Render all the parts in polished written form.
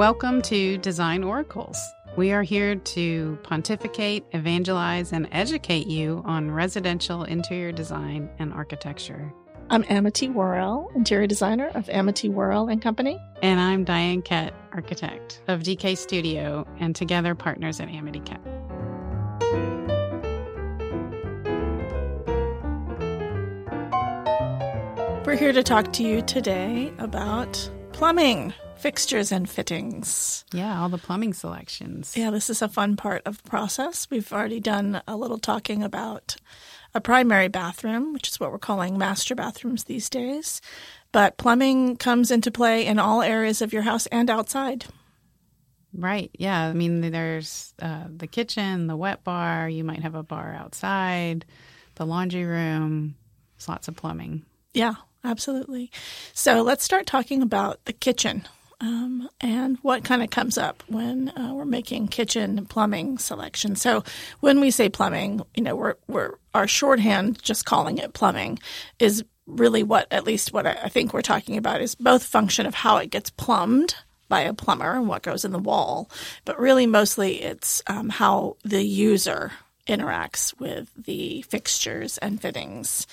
Welcome to Design Oracles. We are here to pontificate, evangelize, and educate you on residential interior design and architecture. I'm Amity Worrell, interior designer of Amity Worrell and Company. And I'm Diane Kett, architect of DK Studio, and together partners at Amity Kett. We're here to talk to you today about plumbing, fixtures, and fittings. Yeah, all the plumbing selections. Yeah, this is a fun part of the process. We've already done a little talking about a primary bathroom, which is what we're calling master bathrooms these days. But plumbing comes into play in all areas of your house and outside. Right. Yeah. I mean, there's the kitchen, the wet bar. You might have a bar outside, the laundry room. There's lots of plumbing. Yeah, absolutely. So let's start talking about the kitchen and what kind of comes up when we're making kitchen plumbing selection. So when we say plumbing, we're our shorthand, just calling it plumbing, is really what I think we're talking about is both function of how it gets plumbed by a plumber and what goes in the wall, but really mostly it's how the user interacts with the fixtures and fittings.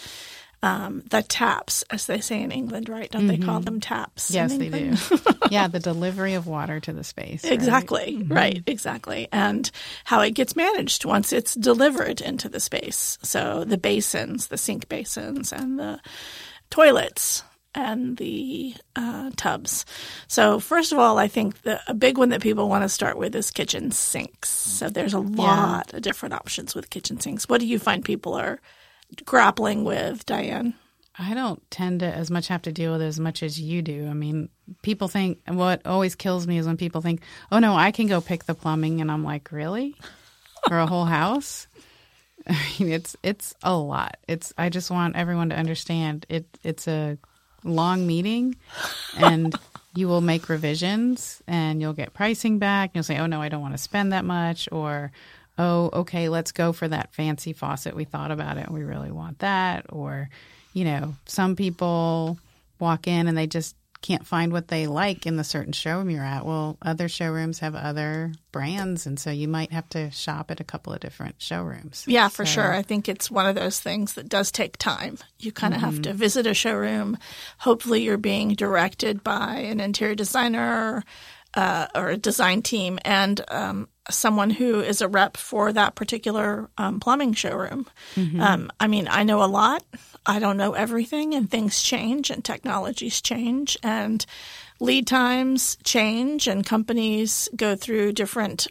The taps, as they say in England, right? Don't they call them taps? Yes, they do. Yeah, the delivery of water to the space. Exactly, right? Right, exactly. And how it gets managed once it's delivered into the space. So the basins, the sink basins, and the toilets and the tubs. So first of all, I think a big one that people want to start with is kitchen sinks. So there's a lot of different options with kitchen sinks. What do you find people are grappling with, Diane? I don't tend to as much have to deal with it as much as you do. I mean, people think, what always kills me is when people think, oh no, I can go pick the plumbing. And I'm like, really? For a whole house? I mean, it's a lot. I just want everyone to understand it's a long meeting and you will make revisions and you'll get pricing back. You'll say, oh no, I don't want to spend that much, or oh, okay, let's go for that fancy faucet. We thought about it and we really want that. Or, some people walk in and they just can't find what they like in the certain showroom you're at. Well, other showrooms have other brands, and so you might have to shop at a couple of different showrooms. Yeah, for sure. I think it's one of those things that does take time. You kind of have to visit a showroom. Hopefully you're being directed by an interior designer or a design team and someone who is a rep for that particular plumbing showroom. I mean, I know a lot. I don't know everything, and things change and technologies change and lead times change and companies go through different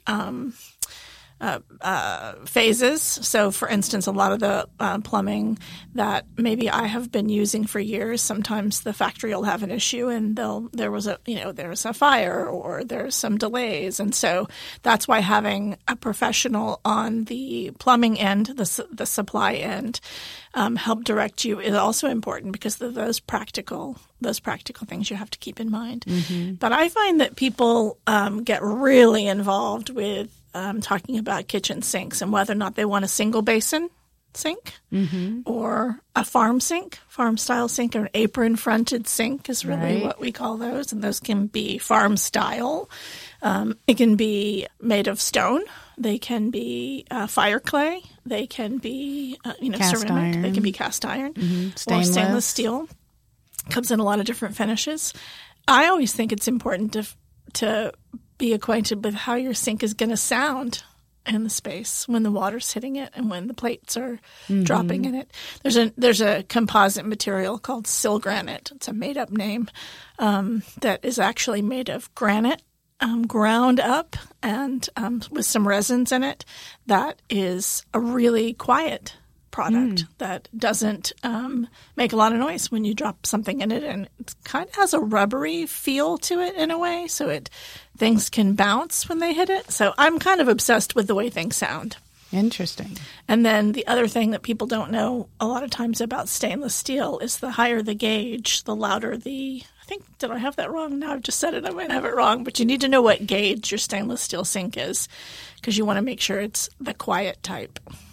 phases. So, for instance, a lot of the plumbing that maybe I have been using for years, sometimes the factory will have an issue and there was a fire or there's some delays. And so that's why having a professional on the plumbing end, the supply end, help direct you is also important because of those practical things you have to keep in mind. But I find that people get really involved with talking about kitchen sinks and whether or not they want a single basin sink or a farm style sink, or an apron fronted sink is really what we call those. And those can be farm style. It can be made of stone. They can be fire clay. They can be ceramic. Iron. They can be cast iron or stainless steel. Comes in a lot of different finishes. I always think it's important to be acquainted with how your sink is going to sound in the space when the water's hitting it and when the plates are dropping in it. There's a composite material called Silgranite. It's a made-up name that is actually made of granite ground up and with some resins in it. That is a really quiet product that doesn't make a lot of noise when you drop something in it, and it kind of has a rubbery feel to it in a way, so things can bounce when they hit it. So I'm kind of obsessed with the way things sound. Interesting. And then the other thing that people don't know a lot of times about stainless steel is the higher the gauge, the louder the – did I have that wrong? Now I've just said it. I might have it wrong. But you need to know what gauge your stainless steel sink is because you want to make sure it's the quiet type.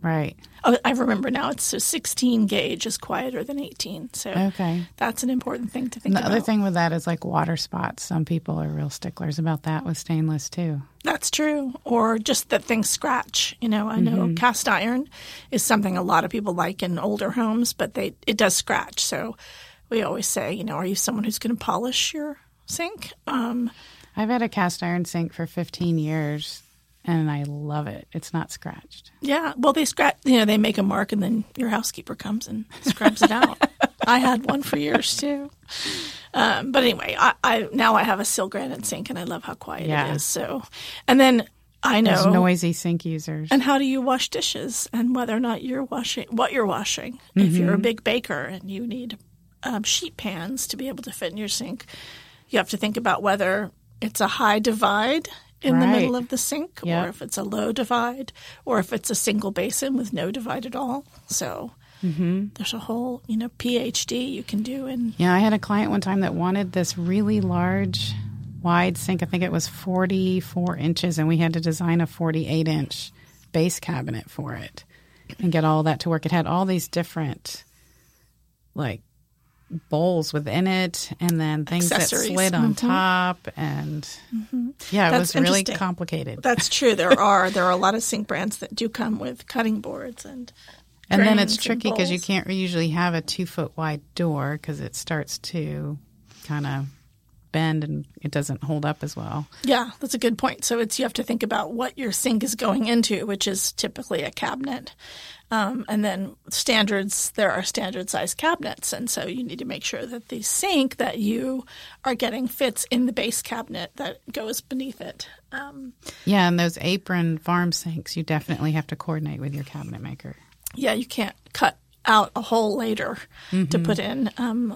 Right. Oh, I remember now. It's so 16 gauge is quieter than 18. So Okay. that's an important thing to think And the about. other thing with that is like water spots. Some people are real sticklers about that with stainless too. That's true. Or just that things scratch. I know cast iron is something a lot of people like in older homes, but it does scratch. So we always say, are you someone who's going to polish your sink? I've had a cast iron sink for 15 years. And I love it. It's not scratched. Yeah. Well, they scratch, they make a mark and then your housekeeper comes and scrubs it out. I had one for years too. But anyway, I now I have a Sil granite sink and I love how quiet it is. So, and then I know. There's noisy sink users. And how do you wash dishes and whether or not you're washing, what you're washing. If you're a big baker and you need sheet pans to be able to fit in your sink, you have to think about whether it's a high divide in the middle of the sink, or if it's a low divide, or if it's a single basin with no divide at all. So there's a whole, PhD you can do. I had a client one time that wanted this really large, wide sink. I think it was 44 inches, and we had to design a 48-inch base cabinet for it and get all that to work. It had all these different, bowls within it, and then things that slid on top, and it was really complicated. That's true. There are a lot of sink brands that do come with cutting boards and then it's tricky because you can't usually have a 2-foot wide door because it starts to kind of bend and it doesn't hold up as well. Yeah, that's a good point. So you have to think about what your sink is going into, which is typically a cabinet. And then there are standard size cabinets. And so you need to make sure that the sink that you are getting fits in the base cabinet that goes beneath it. And those apron farm sinks, you definitely have to coordinate with your cabinet maker. Yeah, you can't cut out a hole later to put in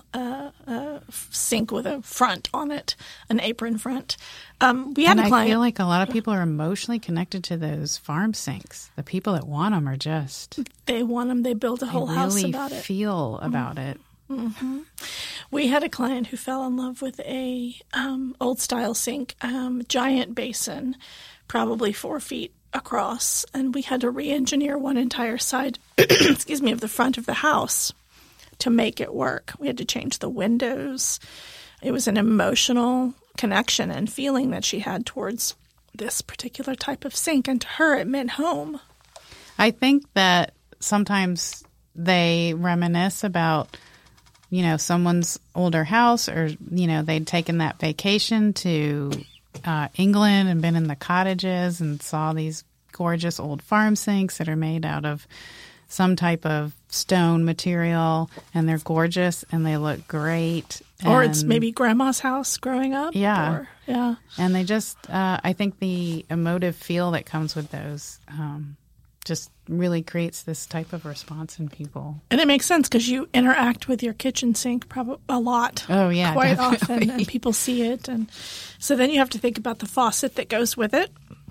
a sink with a front on it, an apron front. We had a client. I feel like a lot of people are emotionally connected to those farm sinks. The people that want them are they want them. They build a whole house about it. Really feel about it. Mm-hmm. We had a client who fell in love with a old style sink, giant basin, probably 4 feet across, and we had to re-engineer one entire side of the front of the house to make it work. We had to change the windows. It was an emotional connection and feeling that she had towards this particular type of sink, and to her it meant home. I think that sometimes they reminisce about someone's older house, or they'd taken that vacation to England and been in the cottages and saw these gorgeous old farm sinks that are made out of some type of stone material, and they're gorgeous and they look great. Or it's maybe grandma's house growing up. Yeah. And they just, I think the emotive feel that comes with those just really creates this type of response in people. And it makes sense because you interact with your kitchen sink probably a lot. Oh, yeah, quite definitely. often, and people see it. And so then you have to think about the faucet that goes with it.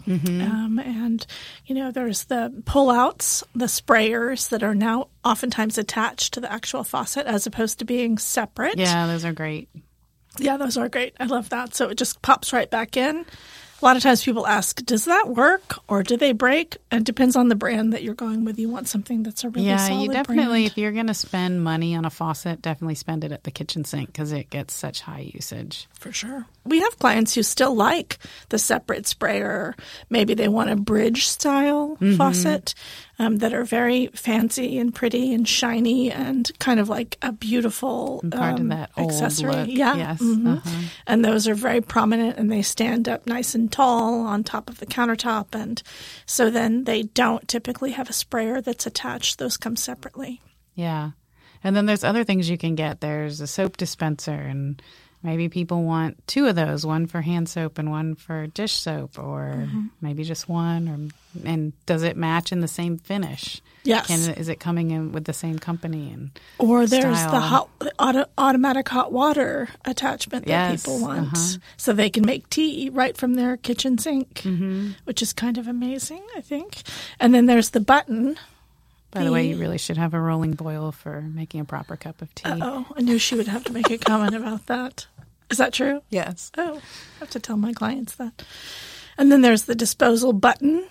And, there's the pull-outs, the sprayers that are now oftentimes attached to the actual faucet as opposed to being separate. Yeah, those are great. Yeah, those are great. I love that. So it just pops right back in. A lot of times people ask, does that work or do they break? It depends on the brand that you're going with. You want something that's a really solid you definitely, brand. If you're going to spend money on a faucet, definitely spend it at the kitchen sink because it gets such high usage. For sure. We have clients who still like the separate sprayer. Maybe they want a bridge style faucet that are very fancy and pretty and shiny and kind of like a beautiful part of that old accessory. look. Yeah. Yes. And those are very prominent and they stand up nice and tall on top of the countertop. And so then they don't typically have a sprayer that's attached. Those come separately. Yeah. And then there's other things you can get. There's a soap dispenser, and maybe people want 2 of those, one for hand soap and one for dish soap, or maybe just one. And does it match in the same finish? Yes. Is it coming in with the same company and or there's style? the automatic hot water attachment that people want, so they can make tea right from their kitchen sink, which is kind of amazing, I think. And then there's the button. By the way, you really should have a rolling boil for making a proper cup of tea. Oh, I knew she would have to make a comment about that. Is that true? Yes. Oh, I have to tell my clients that. And then there's the disposal button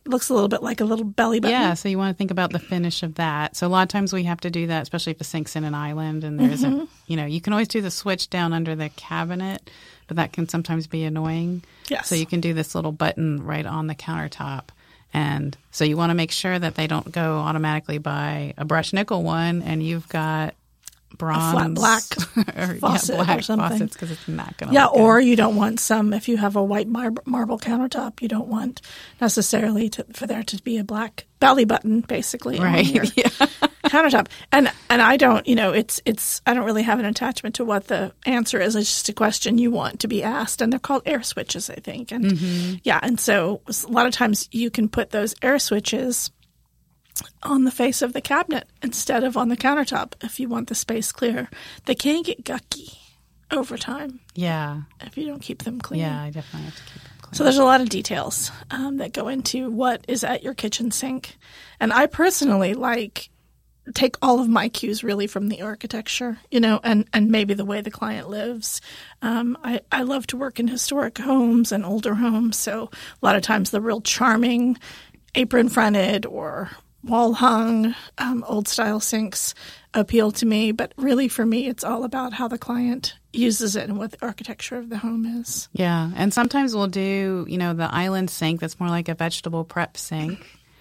looks a little bit like a little belly button. Yeah, so you want to think about the finish of that. So a lot of times we have to do that, especially if the sink's in an island and there isn't, you can always do the switch down under the cabinet, but that can sometimes be annoying. Yes. So you can do this little button right on the countertop. And so you want to make sure that they don't go automatically buy a brushed nickel one and you've got bronze, a flat black faucet black or something. faucets because it's not going to. Yeah, or you don't want some. If you have a white marble countertop, you don't want necessarily for there to be a black belly button, basically, right? On your countertop. And I don't, it's I don't really have an attachment to what the answer is. It's just a question you want to be asked, and they're called air switches, I think. And and so a lot of times you can put those air switches on the face of the cabinet instead of on the countertop if you want the space clear. They can get gucky over time. Yeah. If you don't keep them clean. Yeah, I definitely have to keep them clean. So there's a lot of details that go into what is at your kitchen sink. And I personally take all of my cues really from the architecture, and maybe the way the client lives. I love to work in historic homes and older homes. So a lot of times the real charming apron fronted or wall hung, old style sinks appeal to me. But really for me, it's all about how the client uses it and what the architecture of the home is. Yeah. And sometimes we'll do, the island sink that's more like a vegetable prep sink.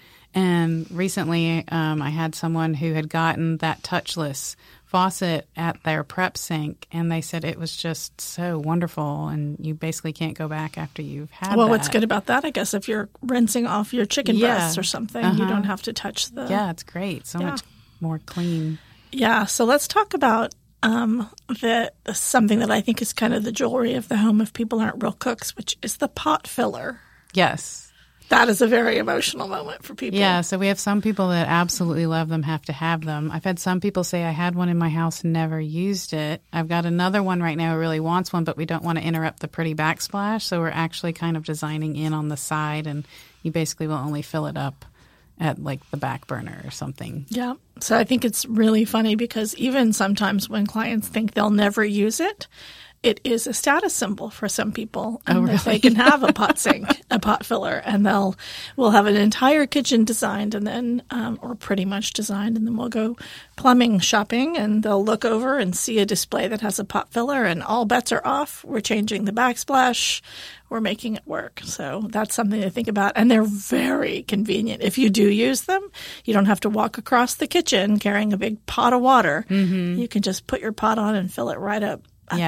And recently I had someone who had gotten that touchless faucet at their prep sink, and they said it was just so wonderful, and you basically can't go back after you've had Well, that. what's good about that, I guess, if you're rinsing off your chicken breasts or something, you don't have to touch the... Yeah, it's great. So much more clean. Yeah, so let's talk about something that I think is kind of the jewelry of the home if people aren't real cooks, which is the pot filler. Yes. That is a very emotional moment for people. Yeah, so we have some people that absolutely love them, have to have them. I've had some people say, I had one in my house, never used it. I've got another one right now who really wants one, but we don't want to interrupt the pretty backsplash, so we're actually kind of designing in on the side, and you basically will only fill it up at the back burner or something. Yeah, so I think it's really funny because even sometimes when clients think they'll never use it, it is a status symbol for some people, and that they can have a pot sink, a pot filler, and we'll have an entire kitchen designed, and then or pretty much designed, and then we'll go plumbing shopping, and they'll look over and see a display that has a pot filler, and all bets are off. We're changing the backsplash, we're making it work. So that's something to think about, and they're very convenient. If you do use them, you don't have to walk across the kitchen carrying a big pot of water. You can just put your pot on and fill it right up.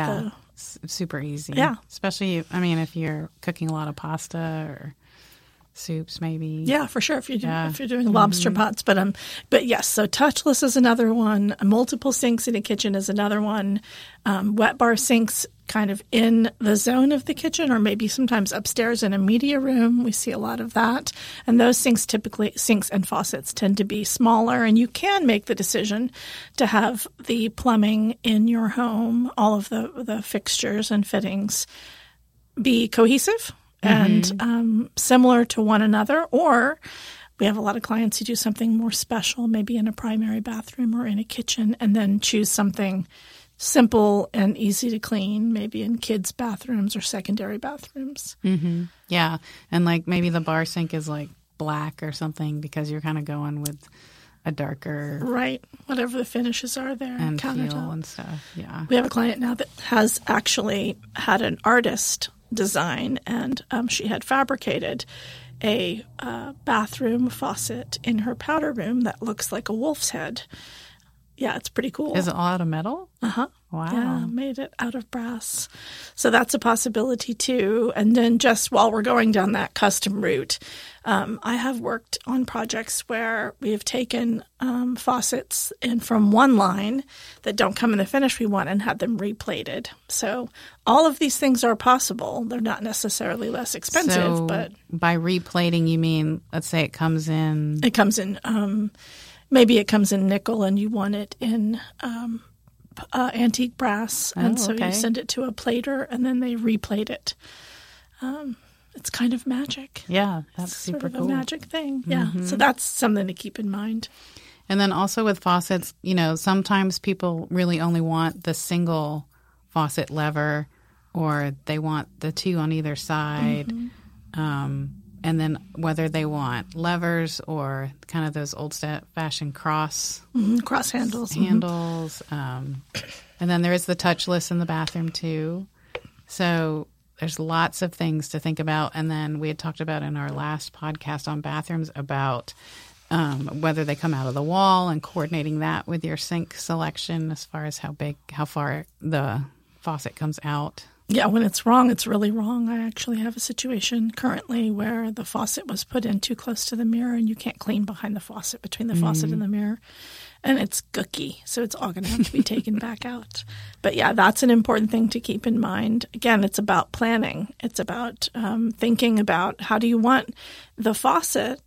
Super easy. Yeah. Especially, if you're cooking a lot of pasta or soups, maybe. Yeah, for sure. If you're doing lobster pots, but yes. So touchless is another one. Multiple sinks in a kitchen is another one. Wet bar sinks, kind of in the zone of the kitchen, or maybe sometimes upstairs in a media room. We see a lot of that, and those sinks and faucets tend to be smaller. And you can make the decision to have the plumbing in your home, all of the fixtures and fittings, be cohesive and similar to one another, or we have a lot of clients who do something more special, maybe in a primary bathroom or in a kitchen, and then choose something simple and easy to clean, maybe in kids' bathrooms or secondary bathrooms. Yeah, and maybe the bar sink is black or something because you're kind of going with a darker... Right, whatever the finishes are there. And feel and stuff, yeah. We have a client now that has actually had an artist design, and she had fabricated a bathroom faucet in her powder room that looks like a wolf's head. Yeah, it's pretty cool. Is it all out of metal? Uh-huh. Wow. Yeah, made it out of brass. So that's a possibility too. And then just while we're going down that custom route, I have worked on projects where we have taken faucets in from one line that don't come in the finish we want and had them replated. So all of these things are possible. They're not necessarily less expensive, but by replating, you mean, let's say it comes in... It comes in... maybe it comes in nickel and you want it in antique brass. And so you send it to a plater and then they replate it. It's kind of magic. Yeah, that's super sort of cool. a magic thing. Yeah, so that's something to keep in mind. And then also with faucets, sometimes people really only want the single faucet lever, or they want the two on either side. And and then whether they want levers or kind of those old-fashioned cross handles. And then there is the touchless in the bathroom too. So there's lots of things to think about. And then we had talked about in our last podcast on bathrooms about whether they come out of the wall and coordinating that with your sink selection as far as how far the faucet comes out. Yeah, when it's wrong, it's really wrong. I actually have a situation currently where the faucet was put in too close to the mirror and you can't clean behind the faucet, between the faucet and the mirror. And it's gooky, so it's all going to have to be taken back out. But yeah, that's an important thing to keep in mind. Again, it's about planning. It's about thinking about how do you want the faucet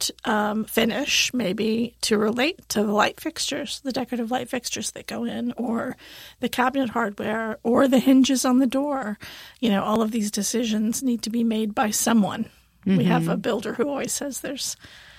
finish maybe to relate to the light fixtures, the decorative light fixtures that go in, or the cabinet hardware, or the hinges on the door. All of these decisions need to be made by someone. We have a builder who always says there's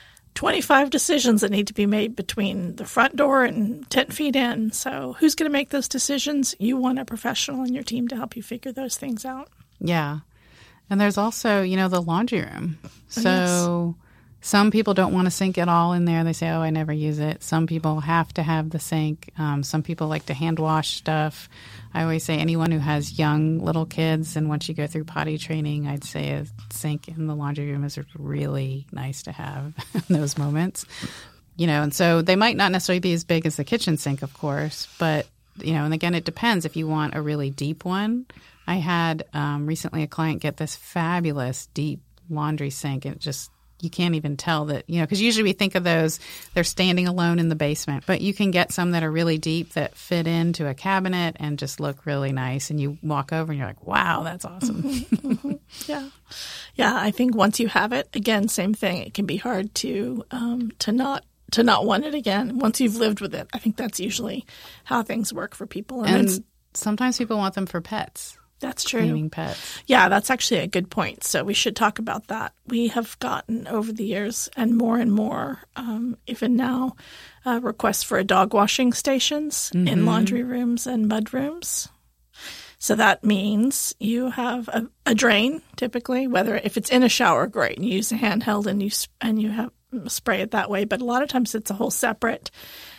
25 decisions that need to be made between the front door and 10 feet in. So who's going to make those decisions? You want a professional in your team to help you figure those things out. Yeah. And there's also, the laundry room. So Yes. Some people don't want a sink at all in there. They say, I never use it. Some people have to have the sink. Some people like to hand wash stuff. I always say anyone who has young little kids, and once you go through potty training, I'd say a sink in the laundry room is really nice to have in those moments. And so they might not necessarily be as big as the kitchen sink, of course, but, and again, it depends if you want a really deep one. I had recently a client get this fabulous deep laundry sink, and you can't even tell that, because usually we think of those, they're standing alone in the basement. But you can get some that are really deep that fit into a cabinet and just look really nice. And you walk over and you're like, wow, that's awesome. Yeah. Yeah, I think once you have it, again, same thing. It can be hard to not want it again. Once you've lived with it, I think that's usually how things work for people. And sometimes people want them for pets. That's true. Cleaning pets. Yeah, that's actually a good point. So we should talk about that. We have gotten over the years and more, even now, requests for dog washing stations in laundry rooms and mud rooms. So that means you have a drain, typically, if it's in a shower, great. And you use a handheld and you have spray it that way. But a lot of times it's a whole separate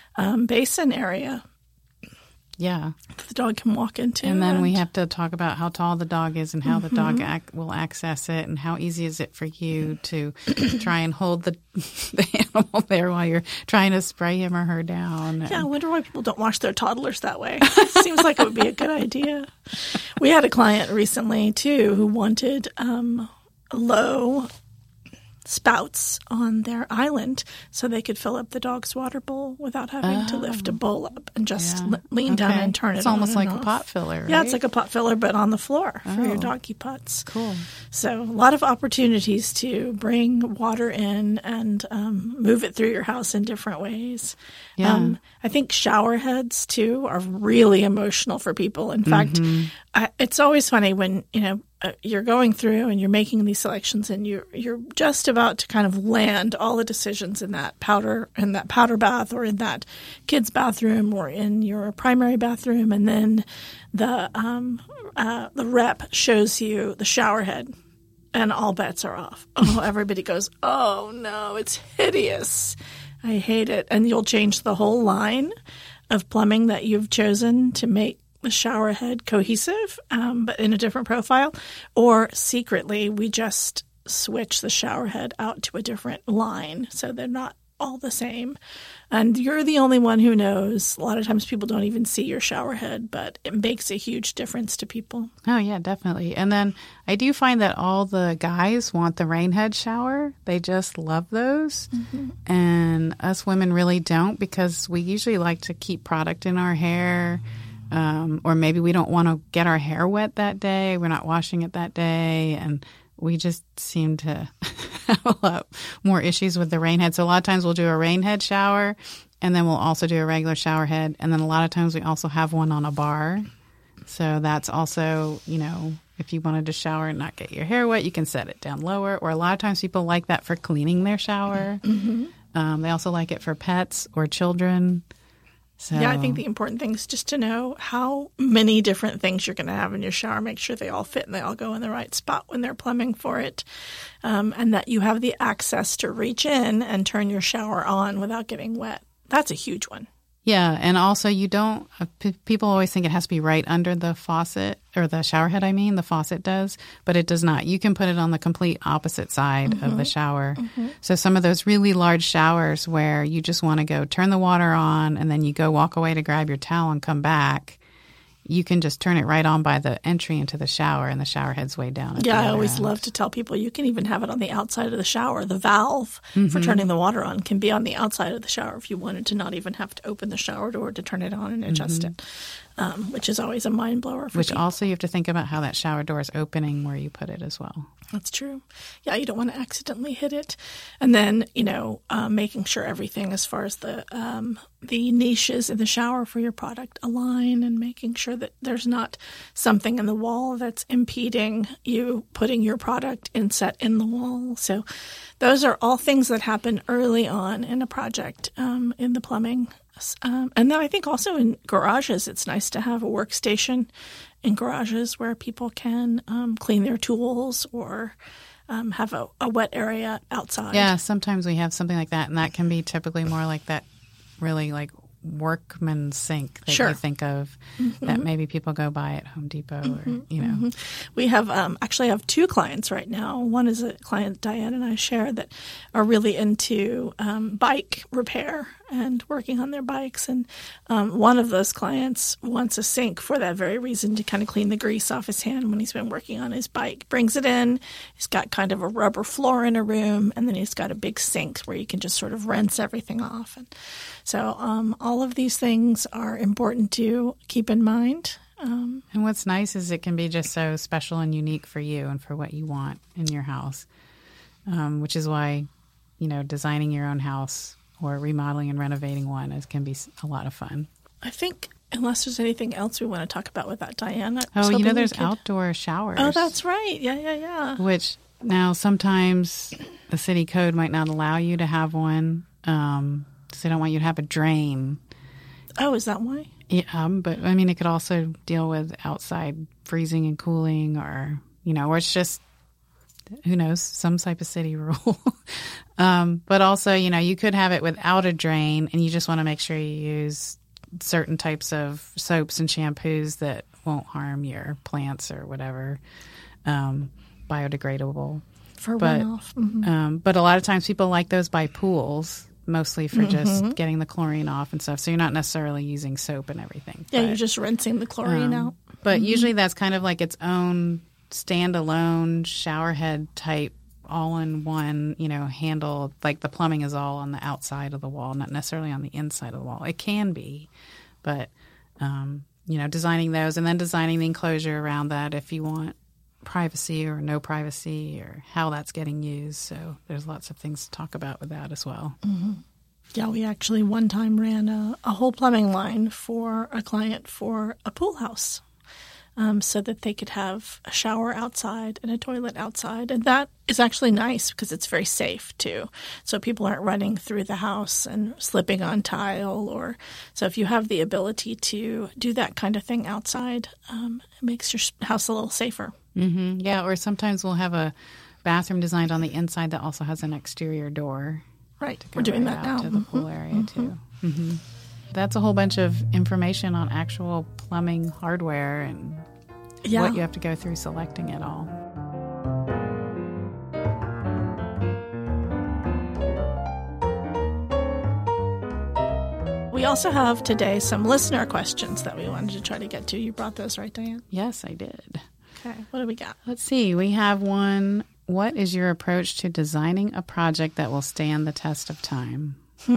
basin area. Yeah. The dog can walk into. And then we have to talk about how tall the dog is and how the dog will access it, and how easy is it for you to try and hold the animal there while you're trying to spray him or her down. Yeah, I wonder why people don't wash their toddlers that way. Seems like it would be a good idea. We had a client recently, too, who wanted low spouts on their island so they could fill up the dog's water bowl without having to lift a bowl up and just lean down and turn it on. It's almost like a pot filler, right? Yeah, it's like a pot filler, but on the floor for your doggy putts. Cool. So a lot of opportunities to bring water in and move it through your house in different ways. Yeah. I think shower heads, too, are really emotional for people. In fact, it's always funny when, you're going through and you're making these selections and you're just about to kind of land all the decisions in that powder bath or in that kid's bathroom or in your primary bathroom, and then the rep shows you the shower head and all bets are off. Oh, everybody goes, oh no, it's hideous. I hate it. And you'll change the whole line of plumbing that you've chosen to make the shower head cohesive, but in a different profile, or secretly we just switch the shower head out to a different line so they're not all the same. And you're the only one who knows. A lot of times people don't even see your shower head, but it makes a huge difference to people. Oh, yeah, definitely. And then I do find that all the guys want the rain head shower. They just love those. And us women really don't, because we usually like to keep product in our hair. Or maybe we don't want to get our hair wet that day. We're not washing it that day. And we just seem to have a lot more issues with the rain head. So a lot of times we'll do a rain head shower, and then we'll also do a regular shower head. And then a lot of times we also have one on a bar. So that's also, if you wanted to shower and not get your hair wet, you can set it down lower. Or a lot of times people like that for cleaning their shower. They also like it for pets or children. So, yeah, I think the important thing is just to know how many different things you're going to have in your shower. Make sure they all fit and they all go in the right spot when they're plumbing for it. And that you have the access to reach in and turn your shower on without getting wet. That's a huge one. yeah, and also you don't people always think it has to be right under the faucet, or the shower head, the faucet does, but it does not. You can put it on the complete opposite side of the shower. So some of those really large showers where you just want to go turn the water on and then you go walk away to grab your towel and come back, you can just turn it right on by the entry into the shower, and the shower head's way down. At Yeah, the I other always end. love to tell people you can even have it on the outside of the shower. The valve for turning the water on can be on the outside of the shower if you wanted to not even have to open the shower door to turn it on and adjust it, which is always a mind blower for Which people. also you have to think about how that shower door is opening where you put it as well. That's true. Yeah, you don't want to accidentally hit it. And then, making sure everything as far as the niches in the shower for your product align, and making sure that there's not something in the wall that's impeding you putting your product inset in the wall. So those are all things that happen early on in a project in the plumbing. And then I think also in garages, it's nice to have a workstation in garages where people can clean their tools or have a wet area outside. Yeah, sometimes we have something like that, and that can be typically more like that really like workman sink that Sure. you think of that maybe people go buy at Home Depot or, We have actually have two clients right now. One is a client Diane and I share that are really into bike repair and working on their bikes. And one of those clients wants a sink for that very reason, to kind of clean the grease off his hand when he's been working on his bike. Brings it in. He's got kind of a rubber floor in a room, and then he's got a big sink where you can just sort of rinse everything off. And so all of these things are important to keep in mind. And what's nice is it can be just so special and unique for you and for what you want in your house, which is why, designing your own house or remodeling and renovating one can be a lot of fun. I think, unless there's anything else we want to talk about with that, Diane. I was hoping There's we could- outdoor showers. Oh, that's right. Yeah. Which now sometimes the city code might not allow you to have one. So they don't want you to have a drain. Oh, is that why? Yeah, but it could also deal with outside freezing and cooling, or or it's just, who knows, some type of city rule. But also, you could have it without a drain, and you just want to make sure you use certain types of soaps and shampoos that won't harm your plants or whatever, biodegradable. For runoff. But a lot of times people like those by pools, mostly for just getting the chlorine off and stuff. So you're not necessarily using soap and everything. Yeah, you're just rinsing the chlorine out. But usually that's kind of like its own standalone shower head type, all-in-one, handle. Like the plumbing is all on the outside of the wall, not necessarily on the inside of the wall. It can be, but, designing those and then designing the enclosure around that if you want privacy or no privacy, or how that's getting used. So there's lots of things to talk about with that as well. Yeah, we actually one time ran a whole plumbing line for a client for a pool house, so that they could have a shower outside and a toilet outside. And that is actually nice because it's very safe too. So people aren't running through the house and slipping on tile. So if you have the ability to do that kind of thing outside, it makes your house a little safer. Mm-hmm. Yeah, or sometimes we'll have a bathroom designed on the inside that also has an exterior door. Right, we're doing that now. To the pool area too. Mm-hmm. That's a whole bunch of information on actual plumbing hardware and what you have to go through selecting it all. We also have today some listener questions that we wanted to try to get to. You brought those, right, Diane? Yes, I did. Okay, what do we got? Let's see. We have one. What is your approach to designing a project that will stand the test of time?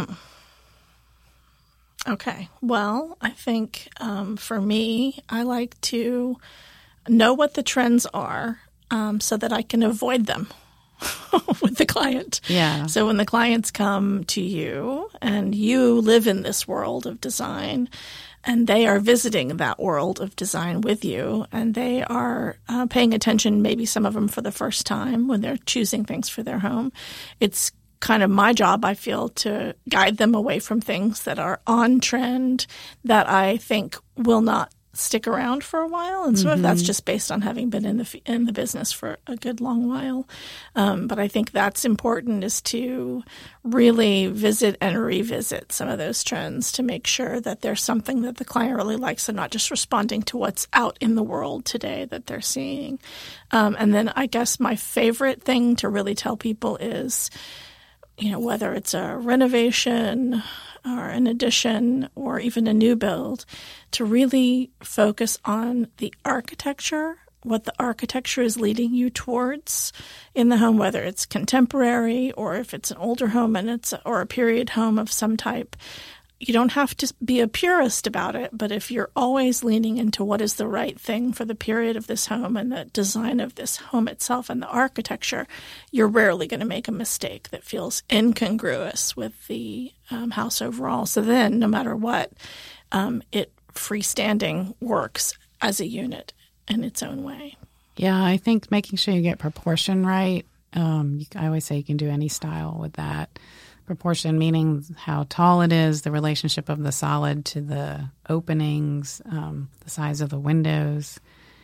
Okay. Well, I think for me, I like to know what the trends are so that I can avoid them with the client. Yeah. So when the clients come to you and you live in this world of design, and they are visiting that world of design with you, and they are paying attention, maybe some of them for the first time when they're choosing things for their home, it's kind of my job, I feel, to guide them away from things that are on trend that I think will not stick around for a while. And some of that's just based on having been in the business for a good long while. But I think that's important, is to really visit and revisit some of those trends to make sure that there's something that the client really likes and not just responding to what's out in the world today that they're seeing. And then I guess my favorite thing to really tell people is, whether it's a renovation or an addition or even a new build, to really focus on the architecture, what the architecture is leading you towards in the home, whether it's contemporary or if it's an older home or a period home of some type. You don't have to be a purist about it, but if you're always leaning into what is the right thing for the period of this home and the design of this home itself and the architecture, you're rarely going to make a mistake that feels incongruous with the house overall. So then, no matter what, it freestanding works as a unit in its own way. Yeah, I think making sure you get proportion right. I always say you can do any style with that. Proportion meaning how tall it is, the relationship of the solid to the openings, the size of the windows.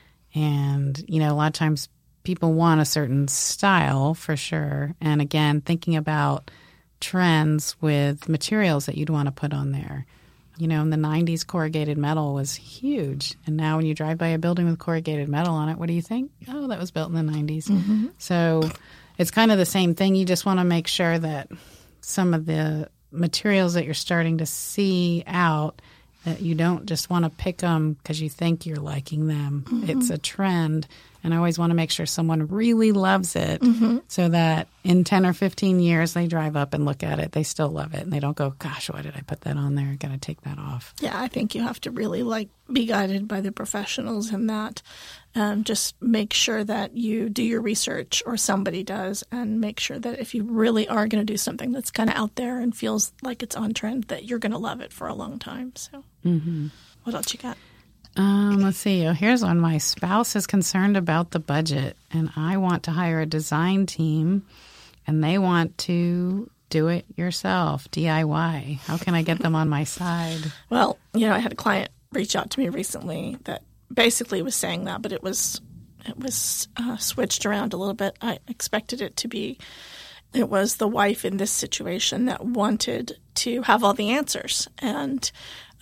And, a lot of times people want a certain style for sure. And again, thinking about trends with materials that you'd want to put on there. In the 90s, corrugated metal was huge. And now when you drive by a building with corrugated metal on it, what do you think? Oh, that was built in the 90s. Mm-hmm. So it's kind of the same thing. You just want to make sure that some of the materials that you're starting to see out, that you don't just want to pick them because you think you're liking them. Mm-hmm. It's a trend. And I always want to make sure someone really loves it so that in 10 or 15 years they drive up and look at it. They still love it. And they don't go, gosh, why did I put that on there? Got to take that off. Yeah, I think you have to really be guided by the professionals in that. Just make sure that you do your research, or somebody does, and make sure that if you really are going to do something that's kind of out there and feels like it's on trend, that you're going to love it for a long time. So what else you got? Let's see. Here's one. My spouse is concerned about the budget, and I want to hire a design team, and they want to do it yourself, DIY. How can I get them on my side? Well, I had a client reach out to me recently that basically was saying that, but it was switched around a little bit. I expected it to be, it was the wife in this situation that wanted to have all the answers and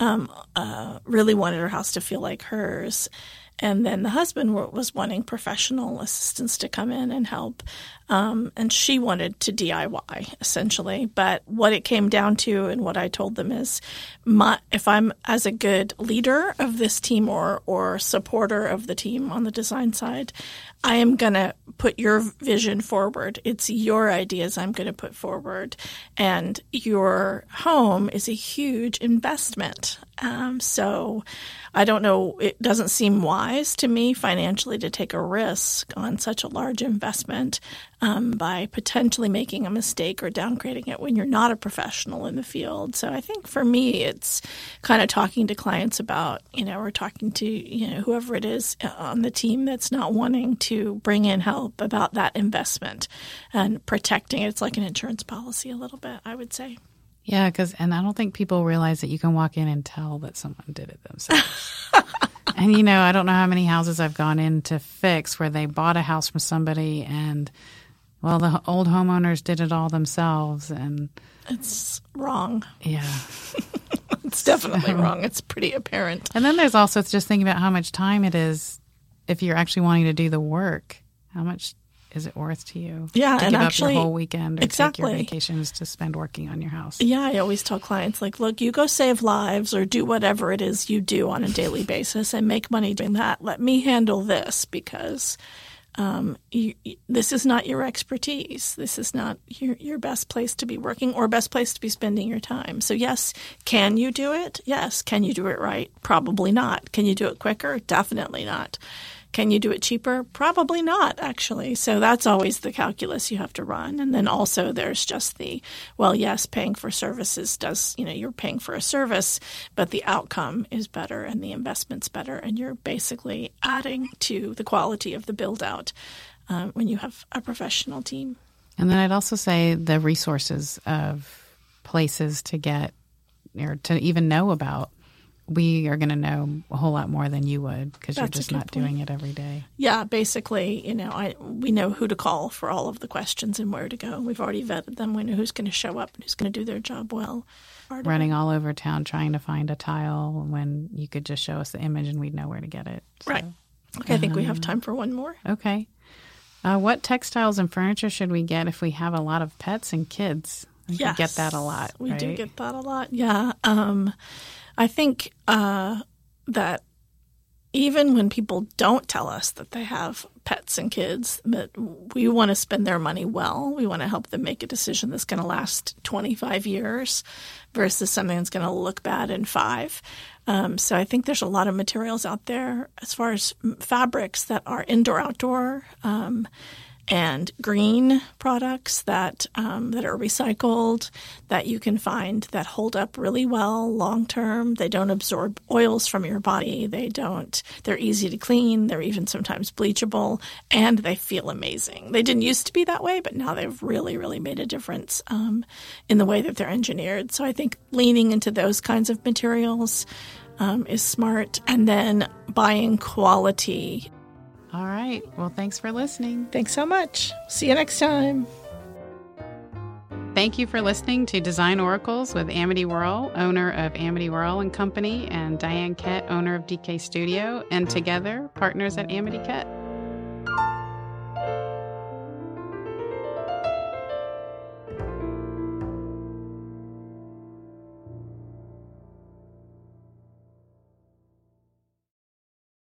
really wanted her house to feel like hers. And then the husband was wanting professional assistance to come in and help. And she wanted to DIY, essentially. But what it came down to, and what I told them is, if I'm as a good leader of this team or supporter of the team on the design side, I am going to put your vision forward. It's your ideas I'm going to put forward. And your home is a huge investment. So I don't know, it doesn't seem wise to me financially to take a risk on such a large investment by potentially making a mistake or downgrading it when you're not a professional in the field. So I think for me, it's kind of talking to clients about, or talking to, whoever it is on the team that's not wanting to bring in help about that investment and protecting it. It's like an insurance policy a little bit, I would say. Yeah, and I don't think people realize that you can walk in and tell that someone did it themselves. And, I don't know how many houses I've gone in to fix where they bought a house from somebody and, well, the old homeowners did it all themselves. And it's wrong. Yeah. It's definitely wrong. It's pretty apparent. And then there's also just thinking about how much time it is if you're actually wanting to do the work. How much is it worth to you? Yeah, to and give actually, up your whole weekend or exactly. take your vacations to spend working on your house. Yeah, I always tell clients, look, you go save lives or do whatever it is you do on a daily basis and make money doing that. Let me handle this because this is not your expertise. This is not your best place to be working or best place to be spending your time. So yes, can you do it? Yes. Can you do it right? Probably not. Can you do it quicker? Definitely not. Can you do it cheaper? Probably not, actually. So that's always the calculus you have to run. And then also there's just yes, paying for services does, you're paying for a service, but the outcome is better and the investment's better. And you're basically adding to the quality of the build out when you have a professional team. And then I'd also say the resources of places to get or to even know about. We are going to know a whole lot more than you would because you're just not doing it every day. Yeah, basically, we know who to call for all of the questions and where to go. We've already vetted them. We know who's going to show up and who's going to do their job well. Running all over town trying to find a tile when you could just show us the image and we'd know where to get it. So, right. Okay, I think we have time for one more. Okay. What textiles and furniture should we get if we have a lot of pets and kids? We get that a lot. We right? do get that a lot, yeah. I think that even when people don't tell us that they have pets and kids, that we want to spend their money well. We want to help them make a decision that's going to last 25 years versus something that's going to look bad in 5. So I think there's a lot of materials out there as far as fabrics that are indoor-outdoor and green products that are recycled that you can find that hold up really well long term. They don't absorb oils from your body. They're easy to clean. They're even sometimes bleachable, and they feel amazing. They didn't used to be that way, but now they've really, really made a difference in the way that they're engineered. So I think leaning into those kinds of materials is smart, and then buying quality. All right. Well, thanks for listening. Thanks so much. See you next time. Thank you for listening to Design Oracles with Amity Whirl, owner of Amity Whirl & Company, and Diane Kett, owner of DK Studio, and together, partners at Amity Kett.